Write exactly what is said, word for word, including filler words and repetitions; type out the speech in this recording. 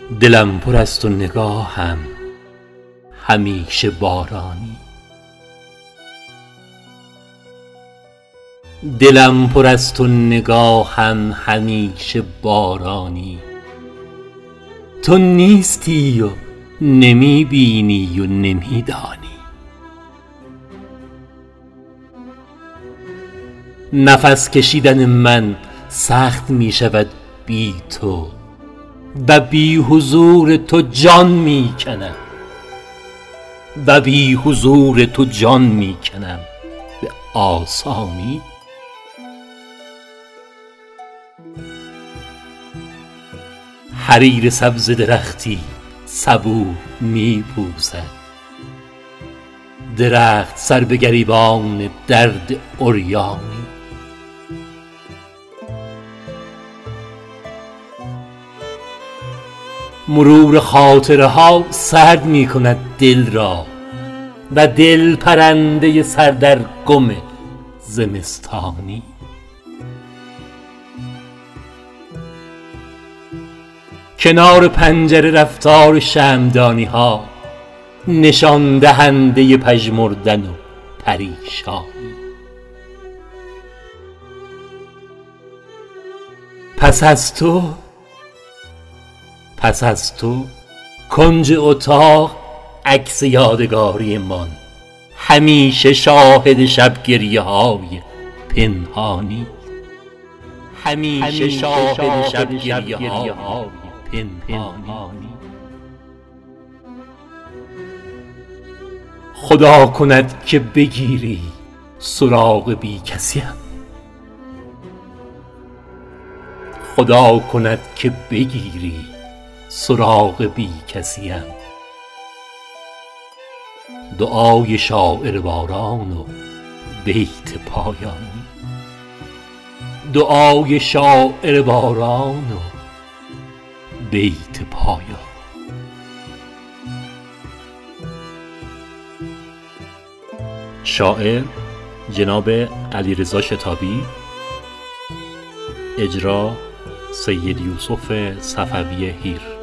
دلم پر است و نگاهم همیشه بارانی. دلم پر است و نگاهم همیشه بارانی. تو نیستی و نمی بینی و نمی دانی. نفس کشیدن من سخت می شود بی تو و بی حضور تو جان می کنم و بی حضور تو جان می کنم به آسانی. حریر سبز درختی صبوح می پوسد، درخت سر به گریبان درد عریانی. مرور خاطره ها سرد می کند دل را و دل پرنده سر در گم زمستانی. کنار پنجره رفتار شمعدانی ها نشان دهنده پژمردن و پریشانی. پس از تو پس از تو کنج اتاق عکس یادگاری من همیشه شاهد شب گریه های پنهانی. همیشه شاهد شب گریه های پنهانی. خدا کند که بگیری سراغ بی کسیم، خدا کند که بگیری سراغ بی کسیم. دعای شاعر باران و بیت پایانی. دعای شاعر باران و بیت پایان. شاعر جناب علیرضا شتابی، اجرا سید یوسف صفوی هیر.